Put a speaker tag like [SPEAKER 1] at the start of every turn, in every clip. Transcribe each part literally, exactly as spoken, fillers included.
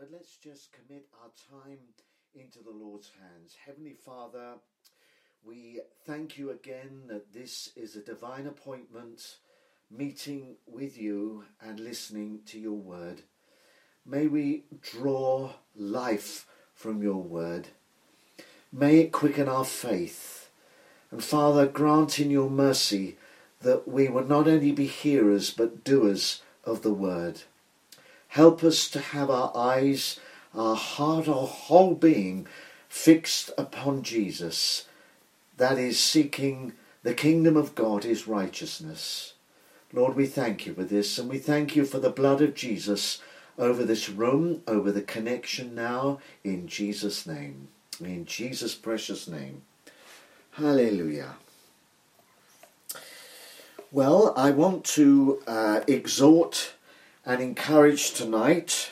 [SPEAKER 1] But let's just commit our time into the Lord's hands. Heavenly Father, we thank you again that this is a divine appointment, meeting with you and listening to your word. May we draw life from your word. May it quicken our faith. And Father, grant in your mercy that we will not only be hearers but doers of the word. Help us to have our eyes, our heart, our whole being fixed upon Jesus. That is, seeking the kingdom of God, his righteousness. Lord, we thank you for this, and we thank you for the blood of Jesus over this room, over the connection now, in Jesus' name. In Jesus' precious name. Hallelujah. Well, I want to uh, exhort and encourage tonight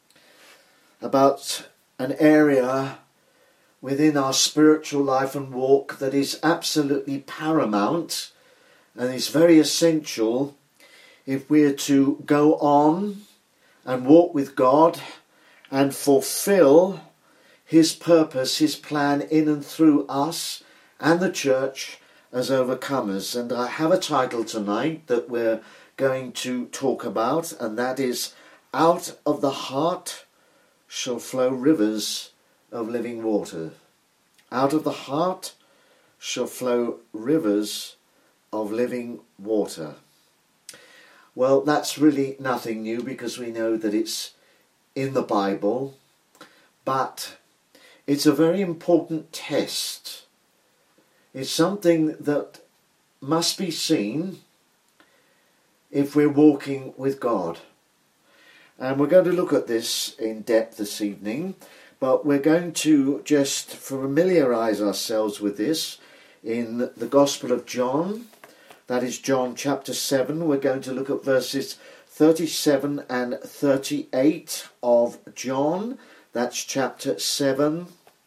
[SPEAKER 1] about an area within our spiritual life and walk that is absolutely paramount and is very essential if we're to go on and walk with God and fulfill his purpose, his plan in and through us and the church as overcomers. And I have a title tonight that we're going to talk about, and that is, out of the heart shall flow rivers of living water. Out of the heart shall flow rivers of living water. Well, that's really nothing new because we know that it's in the Bible, but it's a very important test. It's something that must be seen if we're walking with God. And we're going to look at this in depth this evening, but we're going to just familiarise ourselves with this in the Gospel of John. That is John chapter seven. We're going to look at verses thirty-seven and thirty-eight of John. That's chapter seven.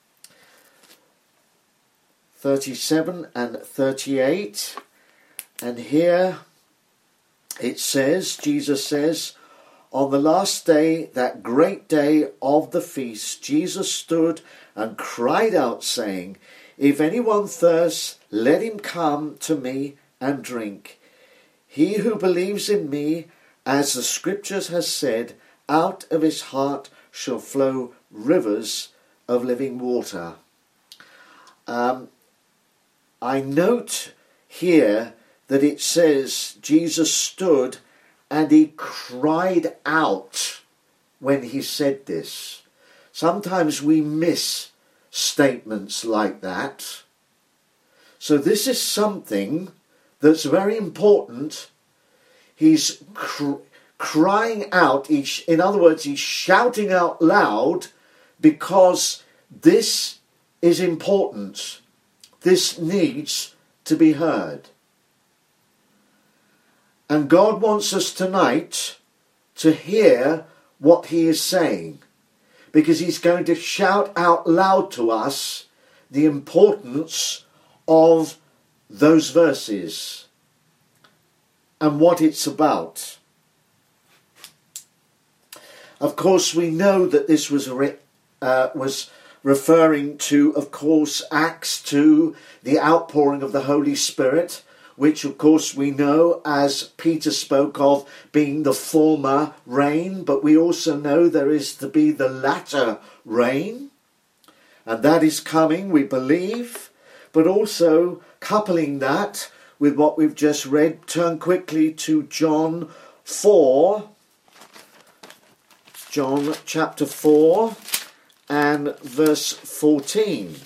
[SPEAKER 1] thirty-seven and thirty-eight. And here it says, Jesus says, on the last day, that great day of the feast, Jesus stood and cried out, saying, if anyone thirsts, let him come to me and drink. He who believes in me, as the scriptures has said, out of his heart shall flow rivers of living water. Um, I note here that it says Jesus stood and he cried out when he said this. Sometimes we miss statements like that. So this is something that's very important. He's cr- crying out, he's, in other words, he's shouting out loud because this is important. This needs to be heard. And God wants us tonight to hear what he is saying, because he's going to shout out loud to us the importance of those verses and what it's about. Of course, we know that this was re- uh, was referring to, of course, Acts two, the outpouring of the Holy Spirit, which, of course, we know, as Peter spoke of, being the former rain, but we also know there is to be the latter rain, and that is coming, we believe, but also coupling that with what we've just read. Turn quickly to John four, John chapter four and verse fourteen.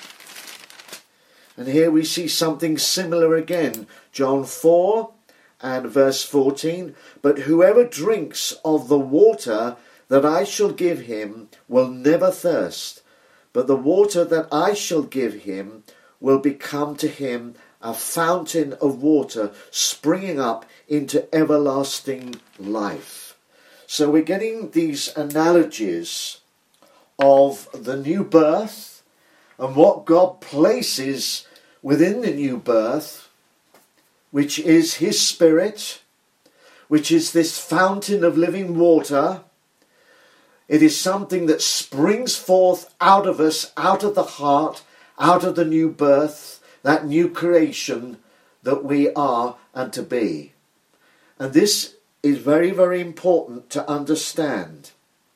[SPEAKER 1] And here we see something similar again. John four and verse fourteen. But whoever drinks of the water that I shall give him will never thirst. But the water that I shall give him will become to him a fountain of water springing up into everlasting life. So we're getting these analogies of the new birth and what God places within the new birth, which is his Spirit, which is this fountain of living water. It is something that springs forth out of us, out of the heart, out of the new birth, that new creation that we are and to be. And this is very, very important to understand.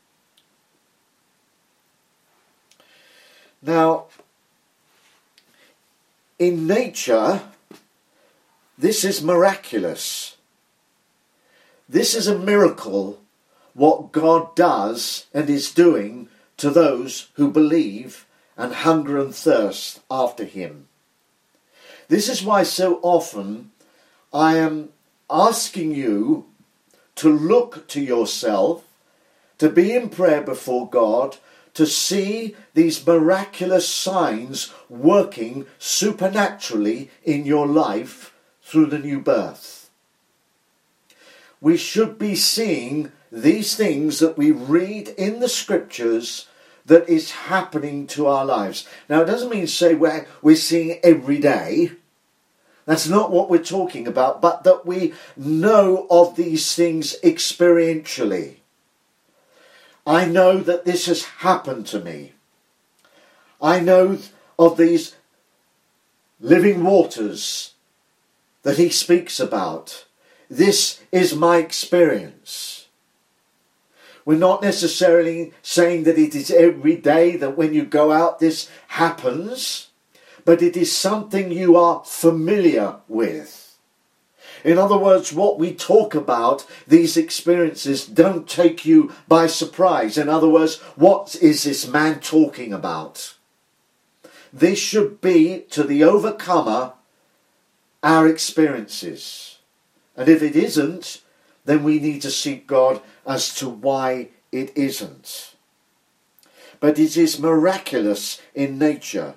[SPEAKER 1] Now, in nature, this is miraculous. This is a miracle, what God does and is doing to those who believe and hunger and thirst after him. This is why so often I am asking you to look to yourself, to be in prayer before God, to see these miraculous signs working supernaturally in your life through the new birth. We should be seeing these things that we read in the scriptures that is happening to our lives. Now, it doesn't mean to say we're, we're seeing it every day. That's not what we're talking about, but that we know of these things experientially. I know that this has happened to me. I know of these living waters that he speaks about. This is my experience. We're not necessarily saying that it is every day that when you go out this happens, but it is something you are familiar with. In other words, what we talk about, these experiences don't take you by surprise. In other words, what is this man talking about? This should be, to the overcomer, our experiences. And if it isn't, then we need to seek God as to why it isn't. But it is miraculous in nature.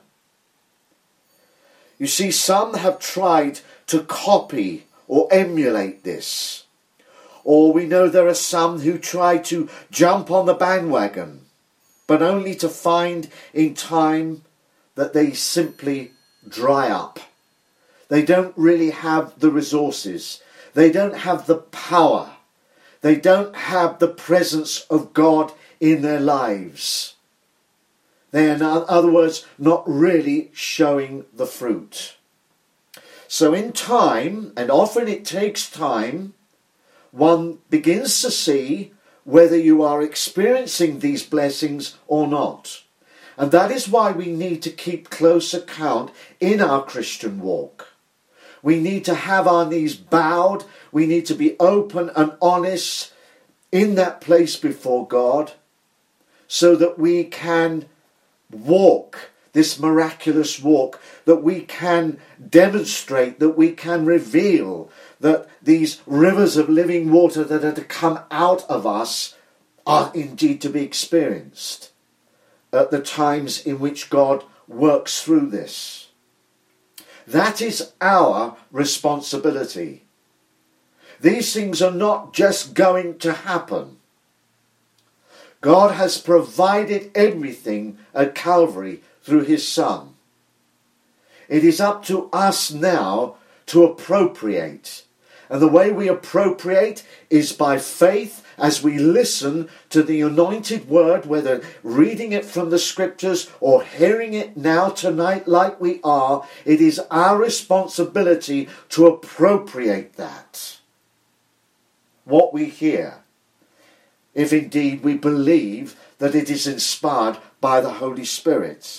[SPEAKER 1] You see, some have tried to copy or emulate this. Or we know there are some who try to jump on the bandwagon, but only to find in time that they simply dry up. They don't really have the resources. They don't have the power. They don't have the presence of God in their lives. They are, in other words, not really showing the fruit. So in time, and often it takes time, one begins to see whether you are experiencing these blessings or not. And that is why we need to keep close account in our Christian walk. We need to have our knees bowed. We need to be open and honest in that place before God so that we can walk this miraculous walk, that we can demonstrate, that we can reveal that these rivers of living water that are to come out of us are indeed to be experienced at the times in which God works through this. That is our responsibility. These things are not just going to happen. God has provided everything at Calvary through his Son. It is up to us now to appropriate. And the way we appropriate is by faith as we listen to the anointed word, whether reading it from the scriptures or hearing it now tonight like we are. It is our responsibility to appropriate that, what we hear, if indeed we believe that it is inspired by the Holy Spirit.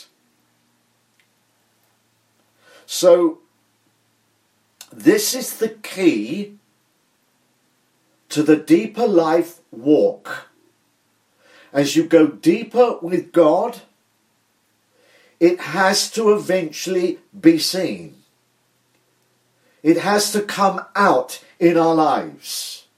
[SPEAKER 1] So, this is the key to the deeper life walk. As you go deeper with God, it has to eventually be seen. It has to come out in our lives.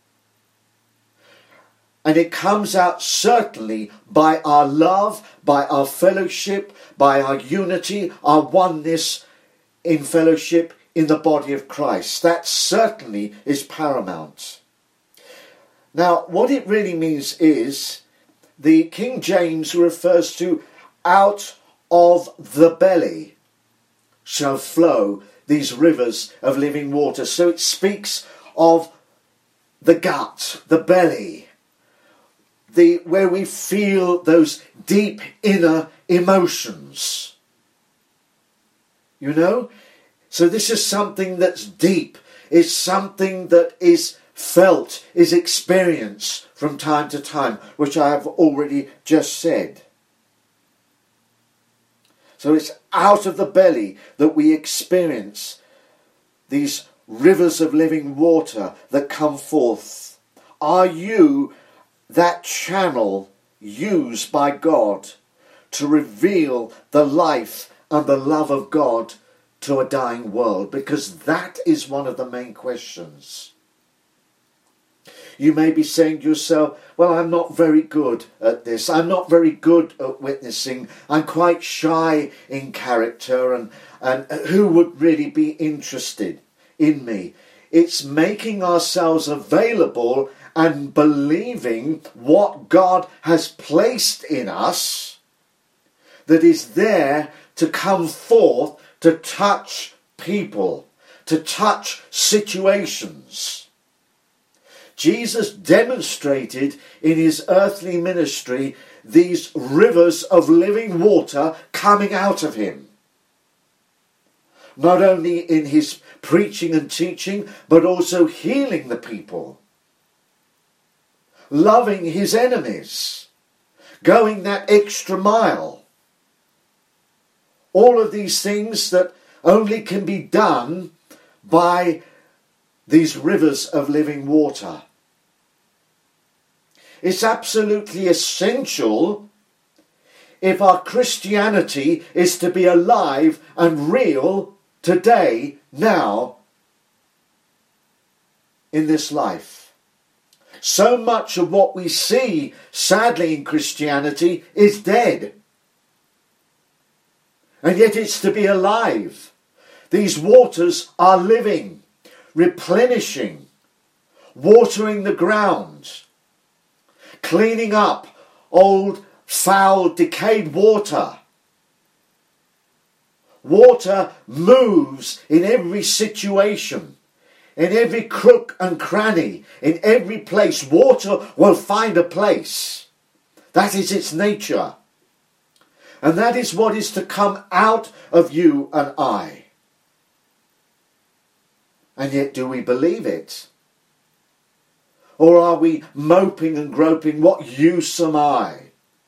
[SPEAKER 1] And it comes out certainly by our love, by our fellowship, by our unity, our oneness in fellowship in the body of Christ. That certainly is paramount. Now, what it really means is, the King James refers to out of the belly shall flow these rivers of living water. So it speaks of the gut, the belly. the where we feel those deep inner emotions. You know? So this is something that's deep. It's something that is felt, is experienced from time to time, which I have already just said. So it's out of the belly that we experience these rivers of living water that come forth. Are you that channel used by God to reveal the life and the love of God to a dying world? Because that is one of the main questions. You may be saying to yourself, well, I'm not very good at this. I'm not very good at witnessing. I'm quite shy in character, and, and who would really be interested in me? It's making ourselves available and believing what God has placed in us that is there to come forth to touch people, to touch situations. Jesus demonstrated in his earthly ministry these rivers of living water coming out of him. Not only in his preaching and teaching, but also healing the people, loving his enemies, going that extra mile. All of these things that only can be done by these rivers of living water. It's absolutely essential if our Christianity is to be alive and real today, now, in this life. So much of what we see, sadly, in Christianity is dead. And yet it's to be alive. These waters are living, replenishing, watering the ground, cleaning up old, foul, decayed water. Water moves in every situation, in every crook and cranny, in every place. Water will find a place. That is its nature. And that is what is to come out of you and I. And yet, do we believe it? Or are we moping and groping, what use am I?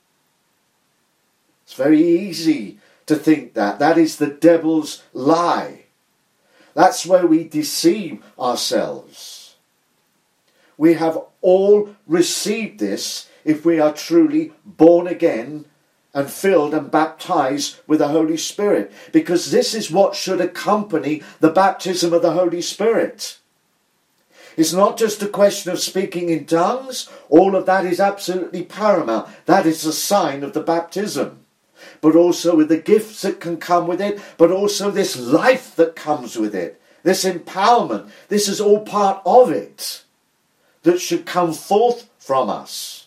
[SPEAKER 1] It's very easy to think that. That is the devil's lie. That's where we deceive ourselves. We have all received this if we are truly born again and filled and baptized with the Holy Spirit. Because this is what should accompany the baptism of the Holy Spirit. It's not just a question of speaking in tongues. All of that is absolutely paramount. That is a sign of the baptism. But also with the gifts that can come with it, but also this life that comes with it, this empowerment. This is all part of it that should come forth from us.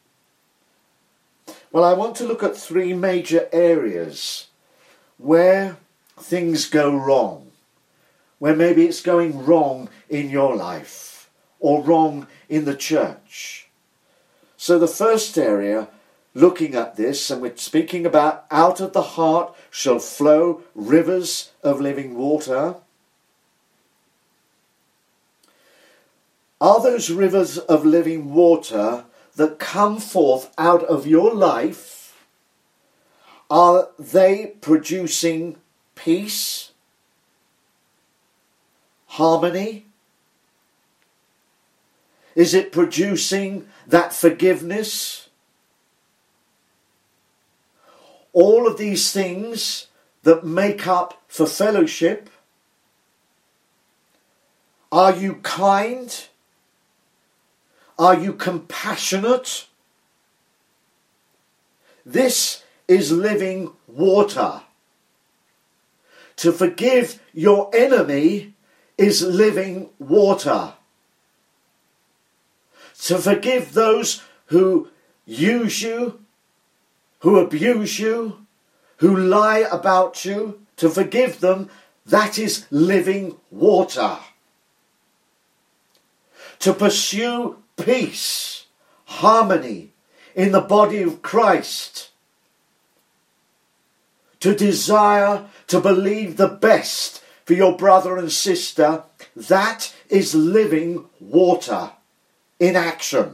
[SPEAKER 1] Well, I want to look at three major areas where things go wrong, where maybe it's going wrong in your life or wrong in the church. So the first area, looking at this, and we're speaking about out of the heart shall flow rivers of living water. Are those rivers of living water that come forth out of your life, are they producing peace, harmony? Is it producing that forgiveness? All of these things that make up for fellowship. Are you kind? Are you compassionate? This is living water. To forgive your enemy is living water. To forgive those who use you, who abuse you, who lie about you, to forgive them, that is living water. To pursue peace, harmony, in the body of Christ to desire to believe the best for your brother and sister, that is living water in action.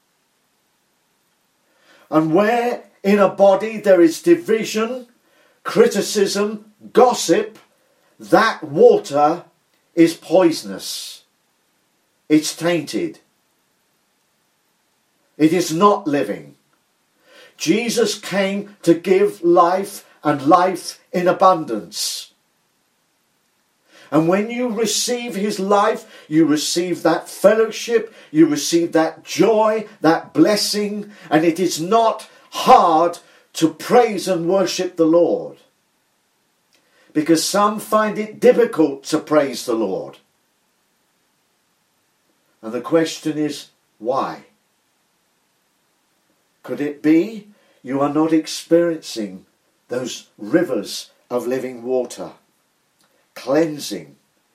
[SPEAKER 1] And where in a body there is division, criticism, gossip, that water is poisonous. It's tainted. It is not living. Jesus came to give life and life in abundance. And when you receive his life, you receive that fellowship, you receive that joy, that blessing, and it is not hard to praise and worship the Lord. Because some find it difficult to praise the Lord. And the question is, why? Could it be you are not experiencing those rivers of living water? Cleansing.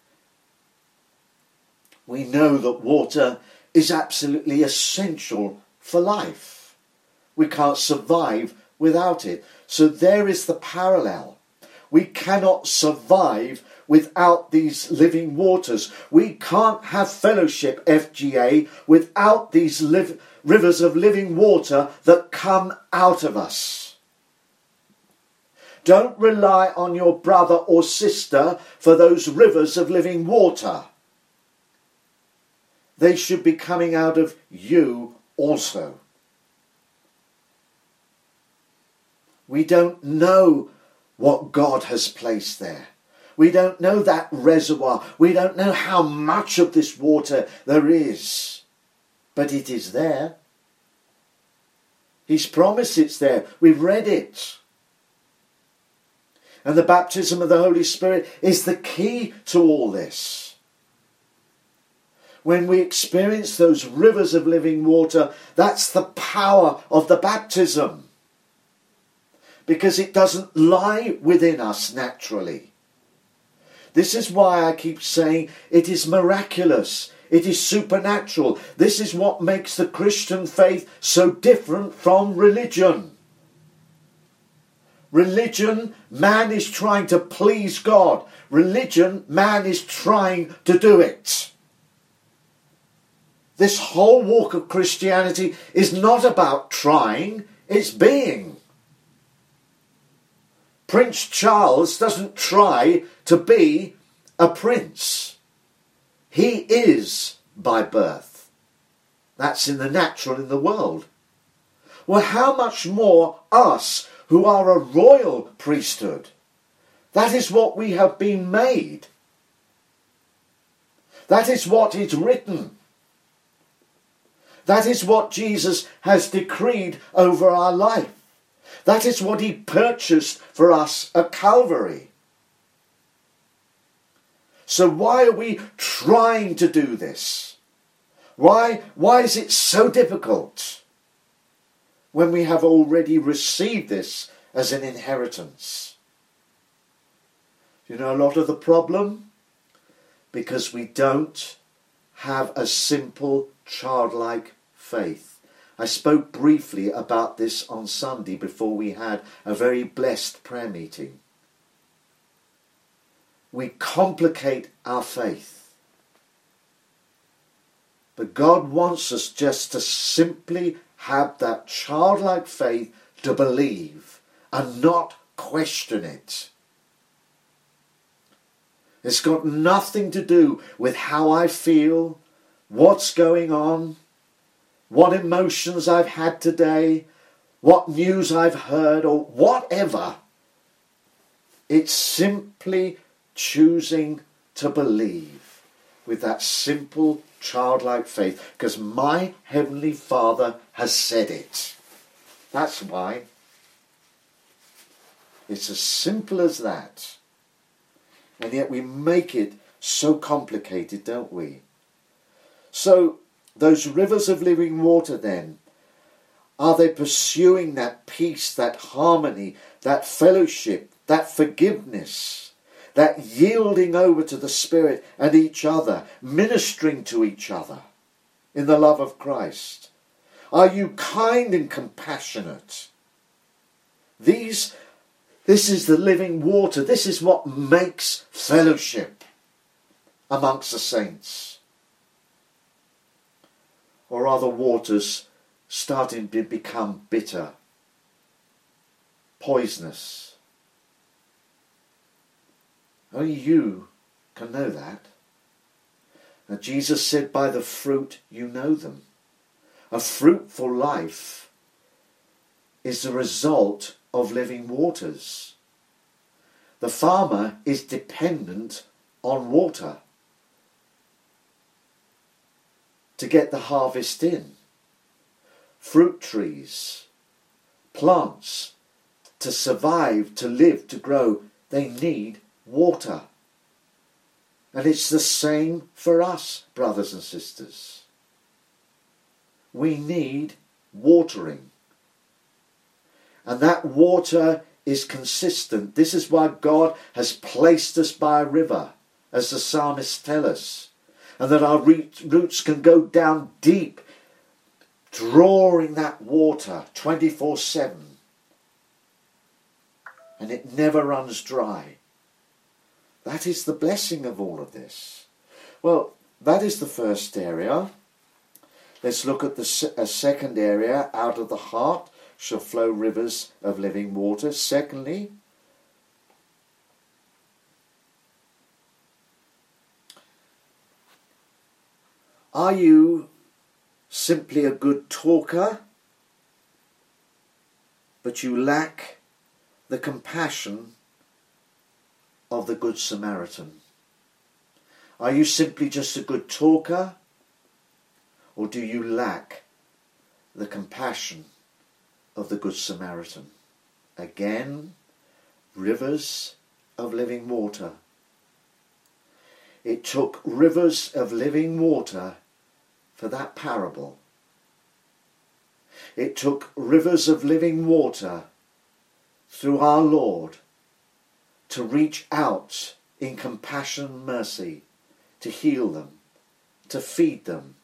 [SPEAKER 1] We know that water is absolutely essential for life. We can't survive without it. So there is the parallel. We cannot survive without these living waters. We can't have fellowship, F G A, without these liv- rivers of living water that come out of us. Don't rely on your brother or sister for those rivers of living water. They should be coming out of you also. We don't know what God has placed there. We don't know that reservoir. We don't know how much of this water there is. But it is there. He's promised it's there. We've read it. And the baptism of the Holy Spirit is the key to all this. When we experience those rivers of living water, that's the power of the baptism. Because it doesn't lie within us naturally. This is why I keep saying it is miraculous. It is supernatural. This is what makes the Christian faith so different from religion. Religion, man is trying to please God. Religion, man is trying to do it. This whole walk of Christianity is not about trying, it's being. Prince Charles doesn't try to be a prince. He is by birth. That's in the natural, in the world. Well, how much more us who are a royal priesthood? That is what we have been made. That is what is written. That is what Jesus has decreed over our life. That is what he purchased for us at Calvary. So why are we trying to do this? Why, why is it so difficult when we have already received this as an inheritance? You know a lot of the problem? Because we don't have a simple childlike faith. I spoke briefly about this on Sunday before we had a very blessed prayer meeting. We complicate our faith. But God wants us just to simply have that childlike faith to believe and not question it. It's got nothing to do with how I feel, what's going on, what emotions I've had today, what news I've heard, or whatever. It's simply choosing to believe with that simple childlike faith, because my Heavenly Father has said it. That's why. It's as simple as that. And yet we make it so complicated, don't we? So, those rivers of living water then, are they pursuing that peace, that harmony, that fellowship, that forgiveness, that yielding over to the Spirit and each other, ministering to each other in the love of Christ? Are you kind and compassionate? These, this is the living water. This is what makes fellowship amongst the saints. Or are the waters starting to become bitter, poisonous? Only you can know that. And Jesus said, by the fruit you know them. A fruitful life is the result of living waters. The farmer is dependent on water to get the harvest in. Fruit trees, plants, to survive, to live, to grow, they need water. And it's the same for us, brothers and sisters. We need watering. And that water is consistent. This is why God has placed us by a river, as the psalmists tell us. And that our roots can go down deep, drawing that water twenty-four seven. And it never runs dry. That is the blessing of all of this. Well, that is the first area. Let's look at the se- a second area. Out of the heart shall flow rivers of living water. Secondly, are you simply a good talker, but you lack the compassion of the Good Samaritan? Are you simply just a good talker, or do you lack the compassion of the Good Samaritan? Again, rivers of living water. It took rivers of living water for that parable. It took rivers of living water through our Lord to reach out in compassion and mercy, to heal them, to feed them.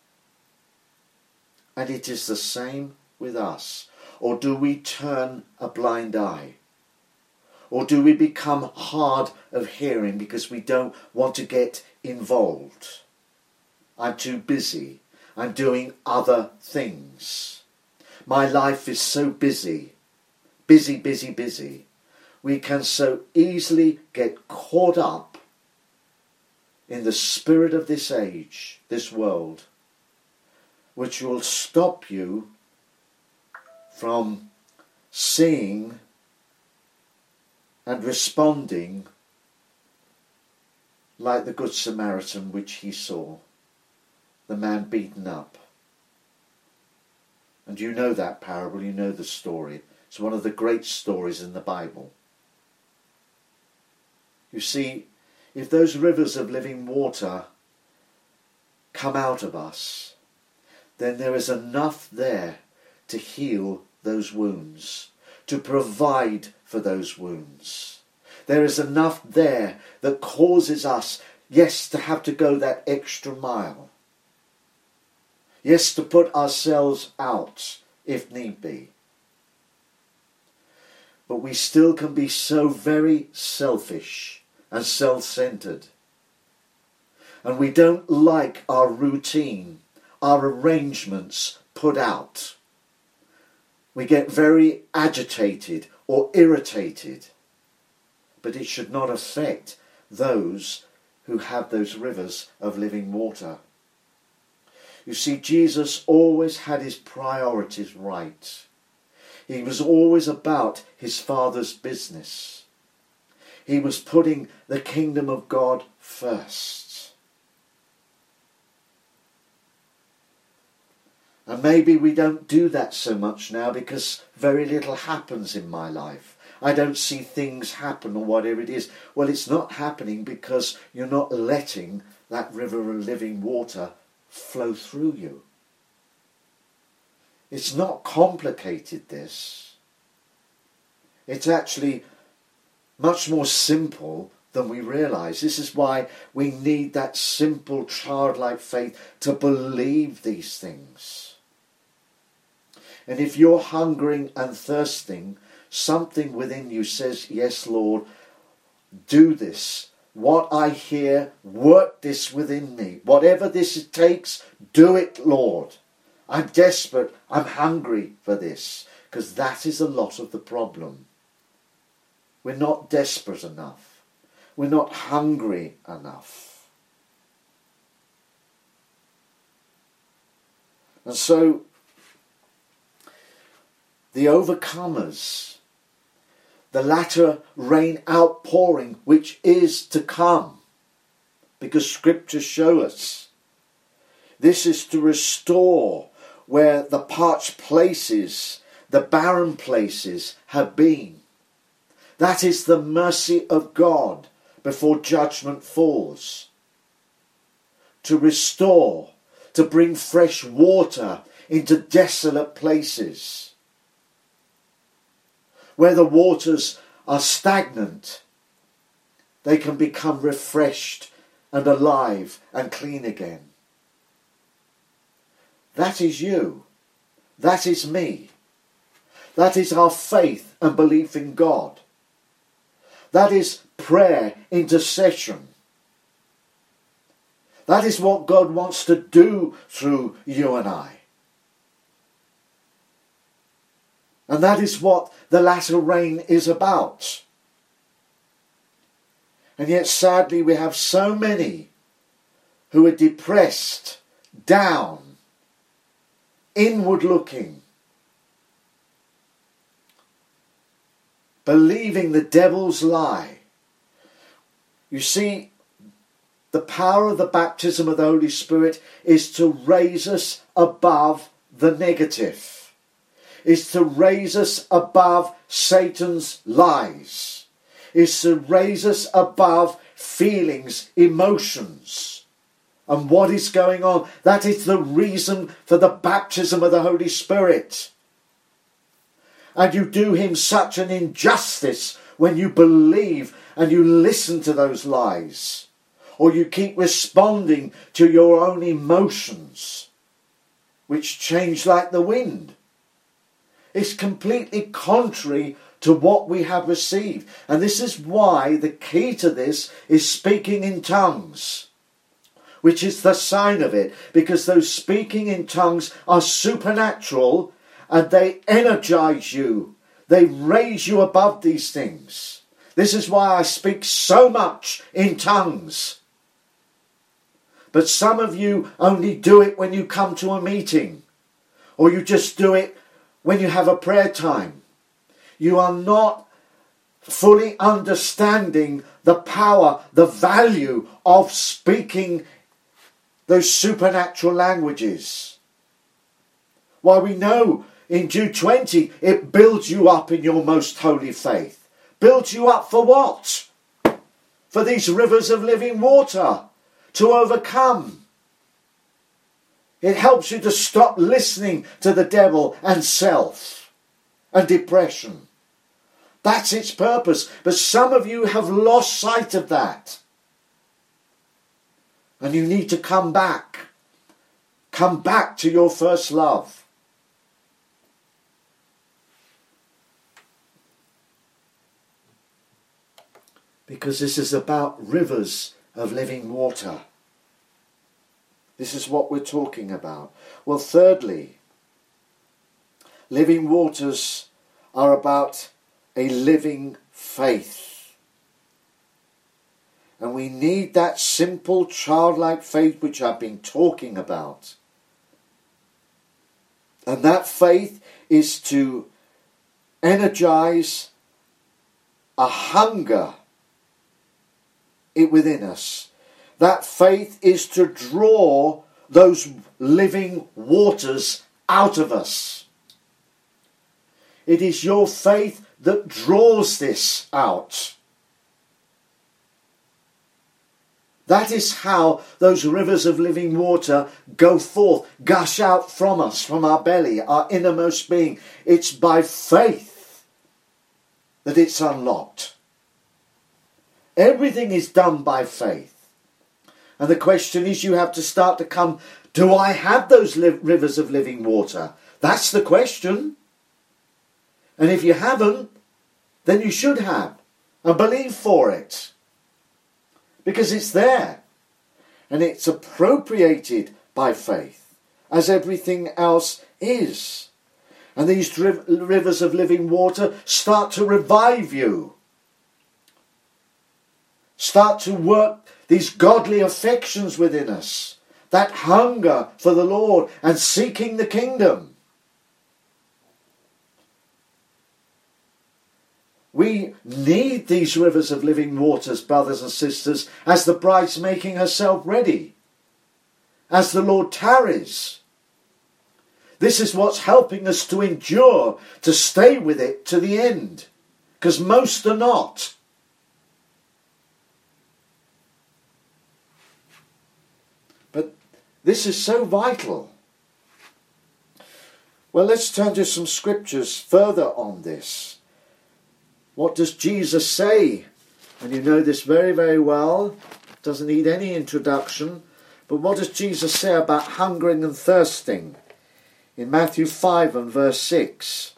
[SPEAKER 1] And it is the same with us. Or do we turn a blind eye? Or do we become hard of hearing because we don't want to get involved? I'm too busy. I'm doing other things. My life is so busy. Busy, busy, busy. We can so easily get caught up in the spirit of this age, this world, which will stop you from seeing and responding like the Good Samaritan which he saw, the man beaten up. And you know that parable, you know the story. It's one of the great stories in the Bible. You see, if those rivers of living water come out of us, then there is enough there to heal those wounds, to provide for those wounds. There is enough there that causes us, yes, to have to go that extra mile. Yes, to put ourselves out if need be. But we still can be so very selfish and self-centered. And we don't like our routine, our arrangements put out. We get very agitated or irritated. But it should not affect those who have those rivers of living water. You see, Jesus always had his priorities right. He was always about his Father's business. He was putting the kingdom of God first. And maybe we don't do that so much now because very little happens in my life. I don't see things happen or whatever it is. Well, it's not happening because you're not letting that river of living water flow through you. It's not complicated, this. It's actually much more simple than we realise. This is why we need that simple childlike faith to believe these things. And if you're hungering and thirsting, something within you says, yes, Lord, do this. What I hear, work this within me. Whatever this takes, do it, Lord. I'm desperate. I'm hungry for this. Because that is a lot of the problem. We're not desperate enough. We're not hungry enough. And so, the overcomers, the latter rain outpouring which is to come, because scriptures show us this is to restore where the parched places, the barren places have been. That is the mercy of God before judgment falls. To restore, to bring fresh water into desolate places. Where the waters are stagnant, they can become refreshed and alive and clean again. That is you. That is me. That is our faith and belief in God. That is prayer, intercession. That is what God wants to do through you and I. And that is what the latter rain is about. And yet sadly we have so many who are depressed, down, inward looking, believing the devil's lie. You see, the power of the baptism of the Holy Spirit is to raise us above the negative, is to raise us above Satan's lies, is to raise us above feelings, emotions, and what is going on. That is the reason for the baptism of the Holy Spirit. And you do him such an injustice when you believe and you listen to those lies, or you keep responding to your own emotions, which change like the wind. It's completely contrary to what we have received. And this is why the key to this is speaking in tongues, which is the sign of it, because those speaking in tongues are supernatural and they energize you. They raise you above these things. This is why I speak so much in tongues. But some of you only do it when you come to a meeting, or you just do it when you have a prayer time. You are not fully understanding the power, the value of speaking those supernatural languages. Why, we know in Jude twenty it builds you up in your most holy faith. Builds you up for what? For these rivers of living water to overcome. It helps you to stop listening to the devil and self and depression. That's its purpose. But some of you have lost sight of that. And you need to come back. Come back to your first love. Because this is about rivers of living water. This is what we're talking about. Well, thirdly, living waters are about a living faith. And we need that simple childlike faith which I've been talking about. And that faith is to energize a hunger it within us. That faith is to draw those living waters out of us. It is your faith that draws this out. That is how those rivers of living water go forth, gush out from us, from our belly, our innermost being. It's by faith that it's unlocked. Everything is done by faith. And the question is, you have to start to come, do I have those li- rivers of living water? That's the question. And if you haven't, then you should have. And believe for it. Because it's there. And it's appropriated by faith, as everything else is. And these rivers of living water start to revive you. Start to work these godly affections within us. That hunger for the Lord and seeking the kingdom. We need these rivers of living waters, brothers and sisters, as the bride's making herself ready. As the Lord tarries. This is what's helping us to endure, to stay with it to the end. Because most are not. But this is so vital. Well, let's turn to some scriptures further on this. What does Jesus say? And you know this very, very well. Doesn't need any introduction. But what does Jesus say about hungering and thirsting? In Matthew five and verse six.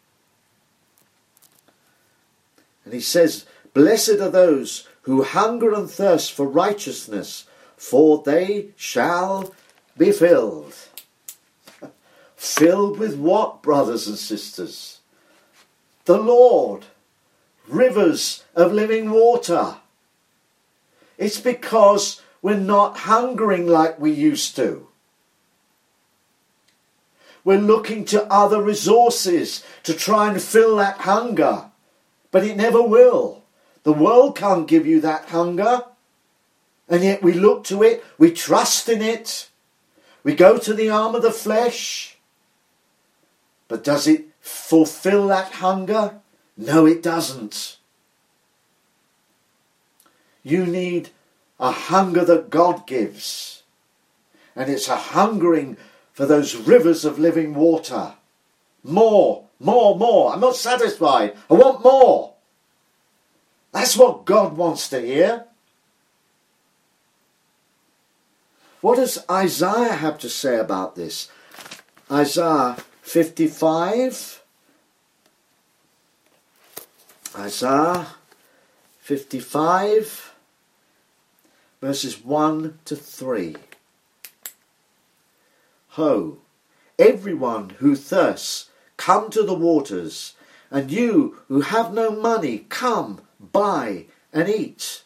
[SPEAKER 1] And he says, "Blessed are those who hunger and thirst for righteousness, for they shall be filled." Filled with what, brothers and sisters? The Lord. Rivers of living water. It's because we're not hungering like we used to. We're looking to other resources to try and fill that hunger. But it never will. The world can't give you that hunger. And yet we look to it, we trust in it. We go to the arm of the flesh. But does it fulfill that hunger? No, it doesn't. You need a hunger that God gives. And it's a hungering for those rivers of living water. More, more, more. I'm not satisfied. I want more. That's what God wants to hear. What does Isaiah have to say about this? Isaiah fifty-five. Isaiah fifty-five, verses one to three. Ho, everyone who thirsts, come to the waters, and you who have no money, come, buy and eat.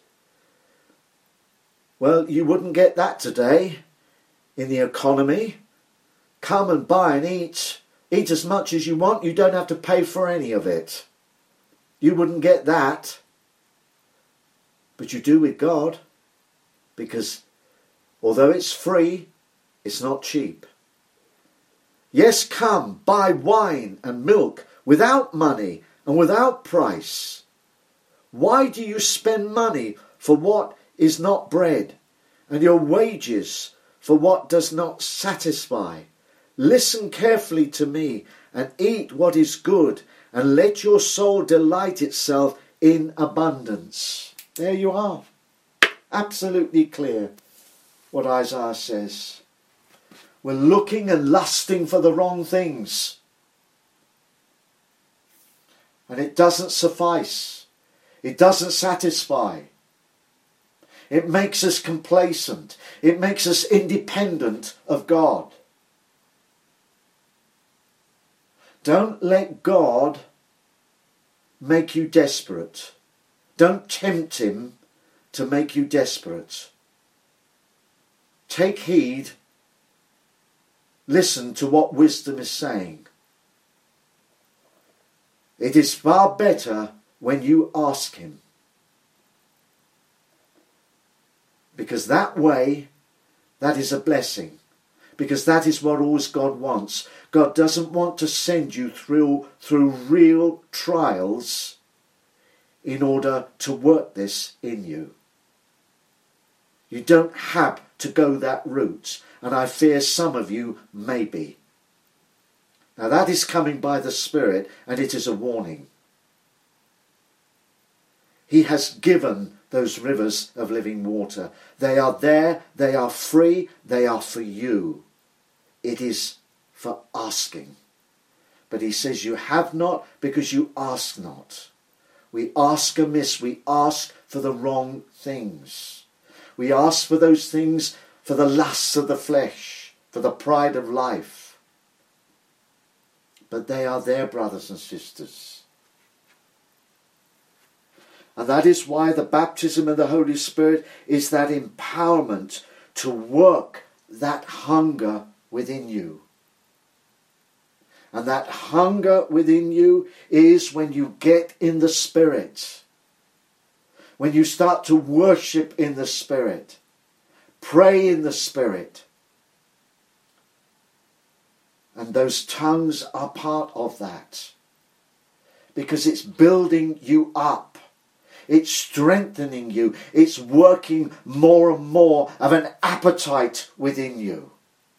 [SPEAKER 1] Well, you wouldn't get that today in the economy. Come and buy and eat. Eat as much as you want. You don't have to pay for any of it. You wouldn't get that. But you do with God. Because although it's free, it's not cheap. Yes, come, buy wine and milk without money and without price. Why do you spend money for what is not bread, and your wages for what does not satisfy? Listen carefully to me and eat what is good, and let your soul delight itself in abundance. There you are. Absolutely clear what Isaiah says. We're looking and lusting for the wrong things. And it doesn't suffice. It doesn't satisfy. It makes us complacent. It makes us independent of God. Don't let God make you desperate. Don't tempt him to make you desperate. Take heed. Listen to what wisdom is saying. It is far better when you ask him. Because that way, that is a blessing. Because that is what always God wants. God doesn't want to send you through, through real trials in order to work this in you. You don't have to go that route. And I fear some of you may be. Now that is coming by the Spirit, and it is a warning. He has given those rivers of living water. They are there, they are free, they are for you. It is for asking. But he says you have not because you ask not. We ask amiss. We ask for the wrong things. We ask for those things for the lusts of the flesh, for the pride of life. But they are there, brothers and sisters. And that is why the baptism of the Holy Spirit is that empowerment to work that hunger within you. And that hunger within you is when you get in the Spirit. When you start to worship in the Spirit. Pray in the Spirit. And those tongues are part of that. Because it's building you up. It's strengthening you. It's working more and more of an appetite within you.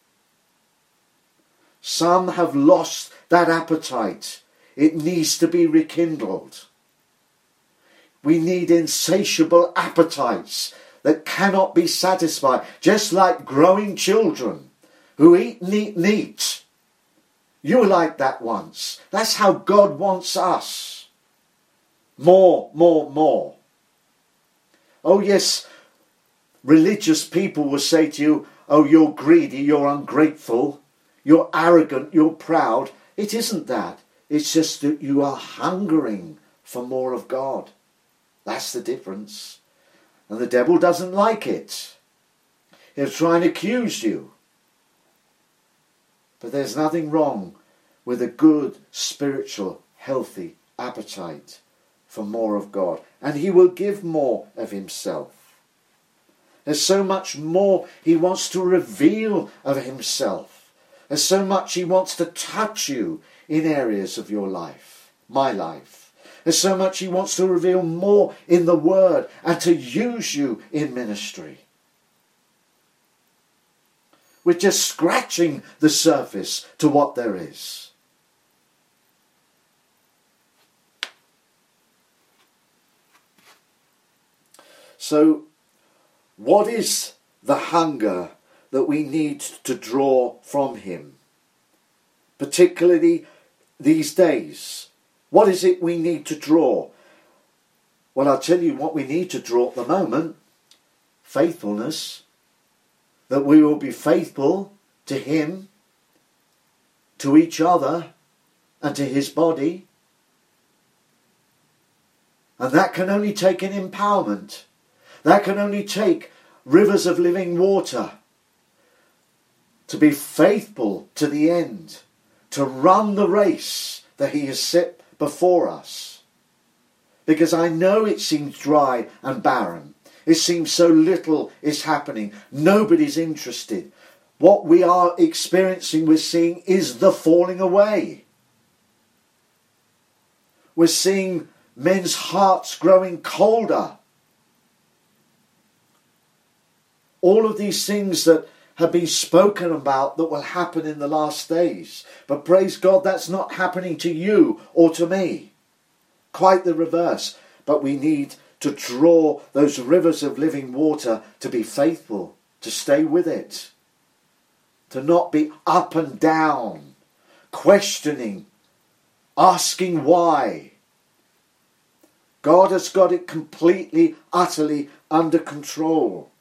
[SPEAKER 1] Some have lost that appetite. It needs to be rekindled. We need insatiable appetites that cannot be satisfied. Just like growing children who eat and eat and eat. You were like that once. That's how God wants us. More, more, more. Oh yes, religious people will say to you, oh, you're greedy, you're ungrateful, you're arrogant, you're proud. It isn't that. It's just that you are hungering for more of God. That's the difference. And the devil doesn't like it. He'll try and accuse you. But there's nothing wrong with a good, spiritual, healthy appetite for more of God. And he will give more of himself. There's so much more he wants to reveal of himself. There's so much he wants to touch you in areas of your life, my life. There's so much he wants to reveal more in the Word and to use you in ministry. We're just scratching the surface to what there is. So, what is the hunger that we need to draw from him? Particularly these days. What is it we need to draw? Well, I'll tell you what we need to draw at the moment. Faithfulness. That we will be faithful to him, to each other, and to his body. And that can only take an empowerment. That can only take rivers of living water. To be faithful to the end. To run the race that he has set before us. Because I know it seems dry and barren. It seems so little is happening. Nobody's interested. What we are experiencing, we're seeing, is the falling away. We're seeing men's hearts growing colder. All of these things that have been spoken about that will happen in the last days. But praise God, that's not happening to you or to me. Quite the reverse. But we need to draw those rivers of living water to be faithful, to stay with it. To not be up and down, questioning, asking why. God has got it completely, utterly under control.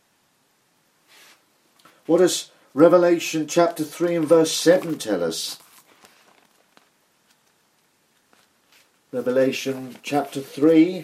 [SPEAKER 1] What does Revelation chapter three and verse seven tell us? Revelation chapter three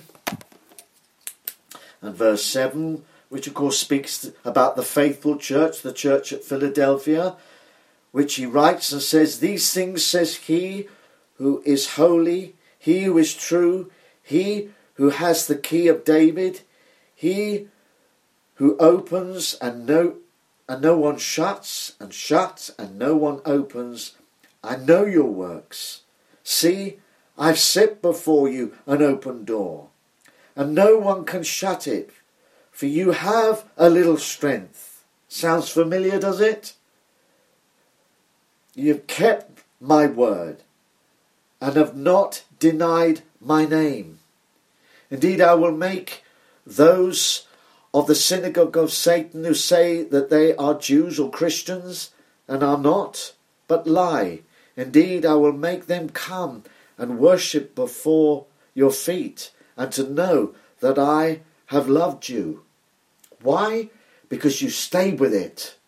[SPEAKER 1] and verse seven, which of course speaks about the faithful church, the church at Philadelphia, which he writes and says, "These things says he who is holy, he who is true, he who has the key of David, he who opens and no and no one shuts, and shuts and no one opens. I know your works. See, I've set before you an open door, and no one can shut it, for you have a little strength." Sounds familiar, does it? You've kept my word, and have not denied my name. Indeed, I will make those of the synagogue of Satan who say that they are Jews or Christians and are not, but lie. Indeed, I will make them come and worship before your feet, and to know that I have loved you. Why? Because you stayed with it.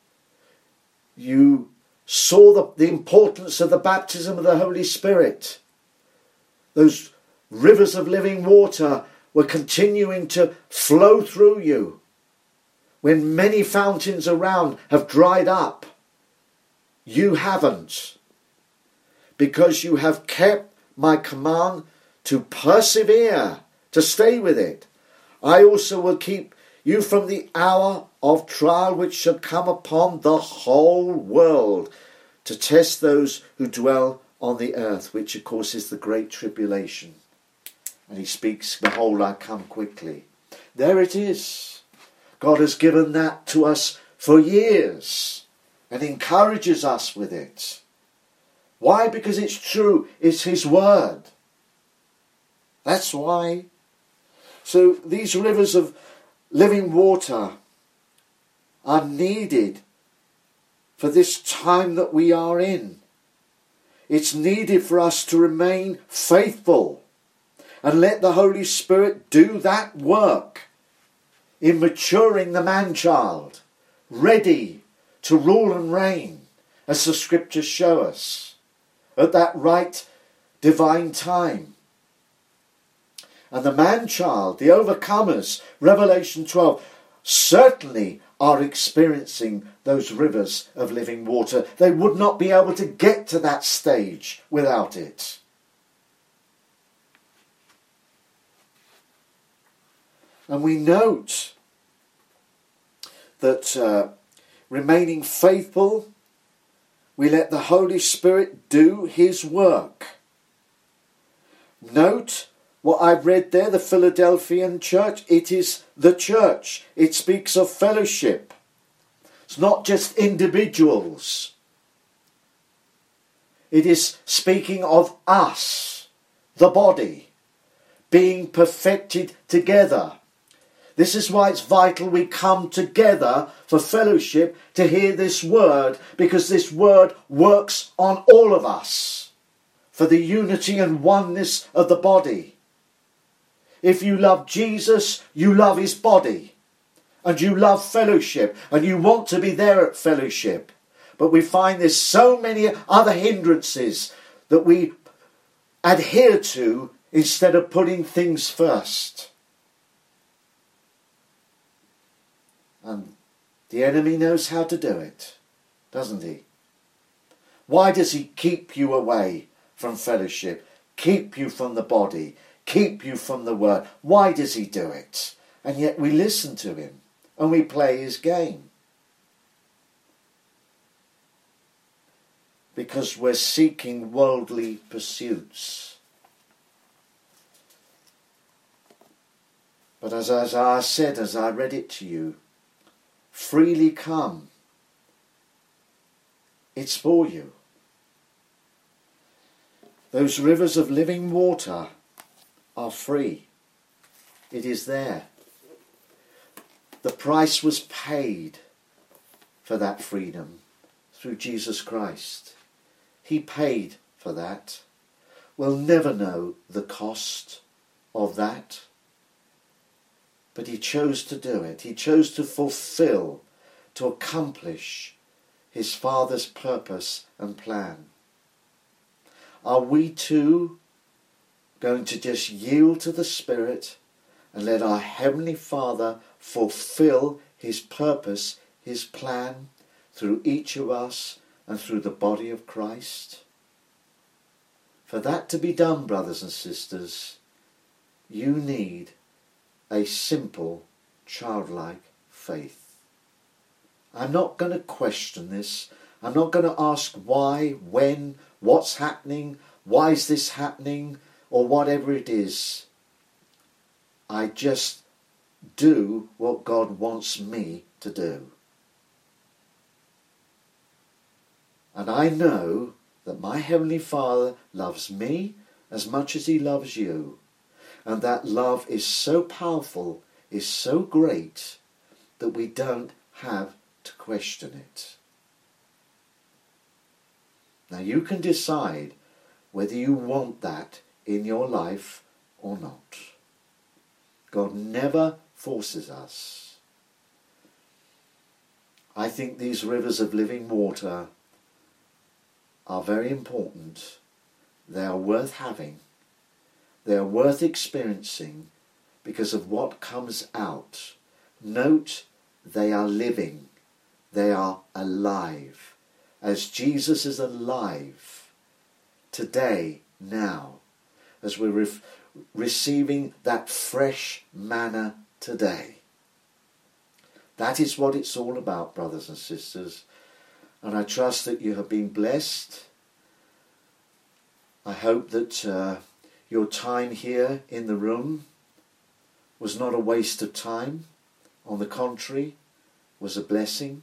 [SPEAKER 1] You saw the, the importance of the baptism of the Holy Spirit. Those rivers of living water were continuing to flow through you. When many fountains around have dried up, you haven't. Because you have kept my command to persevere, to stay with it. I also will keep you from the hour of trial which shall come upon the whole world, to test those who dwell on the earth, which of course is the great tribulation. And he speaks, behold, I come quickly. There it is. God has given that to us for years and encourages us with it. Why? Because it's true. It's his word. That's why. So these rivers of living water are needed for this time that we are in. It's needed for us to remain faithful and let the Holy Spirit do that work in maturing the man-child, ready to rule and reign, as the scriptures show us, at that right divine time. And the man-child, the overcomers, Revelation twelve, certainly are experiencing those rivers of living water. They would not be able to get to that stage without it. And we note that uh, remaining faithful, we let the Holy Spirit do his work. Note what I've read there, the Philadelphian church. It is the church. It speaks of fellowship. It's not just individuals. It is speaking of us, the body, being perfected together. This is why it's vital we come together for fellowship to hear this word, because this word works on all of us for the unity and oneness of the body. If you love Jesus, you love his body, and you love fellowship, and you want to be there at fellowship. But we find there's so many other hindrances that we adhere to instead of putting things first. And the enemy knows how to do it, doesn't he? Why does he keep you away from fellowship, keep you from the body, keep you from the word? Why does he do it? And yet we listen to him and we play his game. Because we're seeking worldly pursuits. But as, as I said, as I read it to you, freely come. It's for you. Those rivers of living water are free. It is there. The price was paid for that freedom through Jesus Christ. He paid for that. We'll never know the cost of that. But he chose to do it. He chose to fulfill, to accomplish his Father's purpose and plan. Are we too going to just yield to the Spirit and let our Heavenly Father fulfill his purpose, his plan, through each of us and through the body of Christ? For that to be done, brothers and sisters, you need a simple, childlike faith. I'm not going to question this. I'm not going to ask why, when, what's happening, why is this happening, or whatever it is. I just do what God wants me to do. And I know that my Heavenly Father loves me as much as he loves you. And that love is so powerful, is so great, that we don't have to question it. Now you can decide whether you want that in your life or not. God never forces us. I think these rivers of living water are very important. They are worth having. They are worth experiencing because of what comes out. Note, they are living. They are alive. As Jesus is alive today, now, as we're re- receiving that fresh manna today. That is what it's all about, brothers and sisters. And I trust that you have been blessed. I hope that uh, your time here in the room was not a waste of time. On the contrary, was a blessing.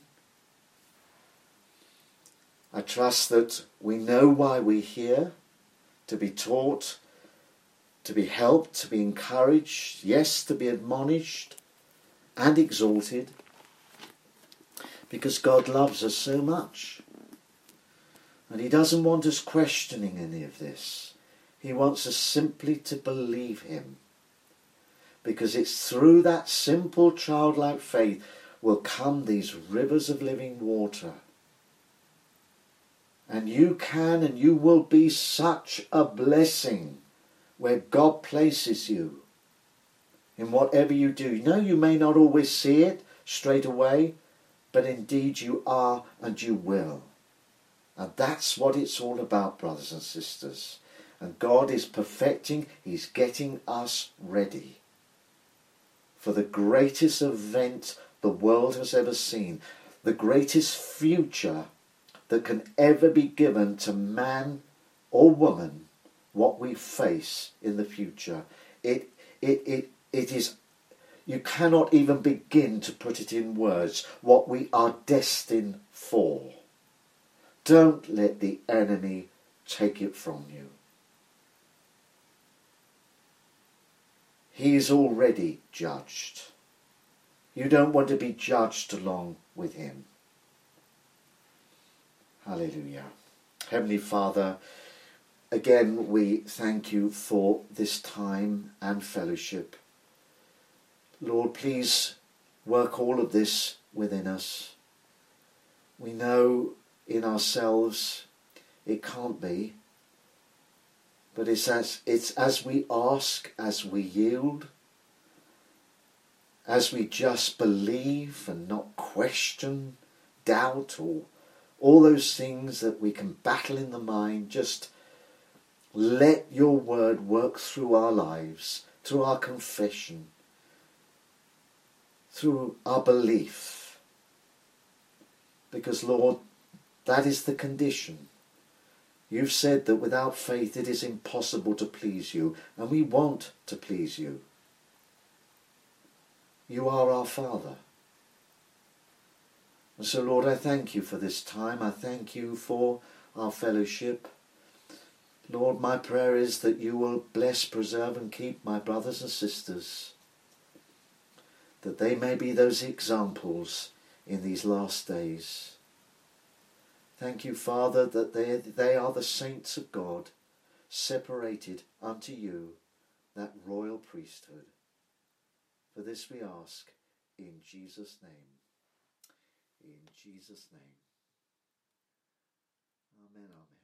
[SPEAKER 1] I trust that we know why we're here, to be taught, to be helped, to be encouraged, yes, to be admonished and exalted, because God loves us so much. And he doesn't want us questioning any of this. He wants us simply to believe him. Because it's through that simple childlike faith will come these rivers of living water. And you can and you will be such a blessing where God places you in whatever you do. You know, you may not always see it straight away, but indeed you are and you will. And that's what it's all about, brothers and sisters. And God is perfecting, he's getting us ready for the greatest event the world has ever seen, the greatest future that can ever be given to man or woman, what we face in the future. It, it, it, it is, you cannot even begin to put it in words, what we are destined for. Don't let the enemy take it from you. He is already judged. You don't want to be judged along with him. Hallelujah. Heavenly Father, again we thank you for this time and fellowship. Lord, please work all of this within us. We know in ourselves it can't be, but it's as, it's as we ask, as we yield, as we just believe and not question, doubt, or all those things that we can battle in the mind. Just let your word work through our lives, through our confession, through our belief. Because, Lord, that is the condition. You've said that without faith it is impossible to please you, and we want to please you. You are our Father. And so, Lord, I thank you for this time. I thank you for our fellowship. Lord, my prayer is that you will bless, preserve and keep my brothers and sisters, that they may be those examples in these last days. Thank you, Father, that they, they are the saints of God, separated unto you, that royal priesthood. For this we ask in Jesus' name. In Jesus' name. Amen, amen.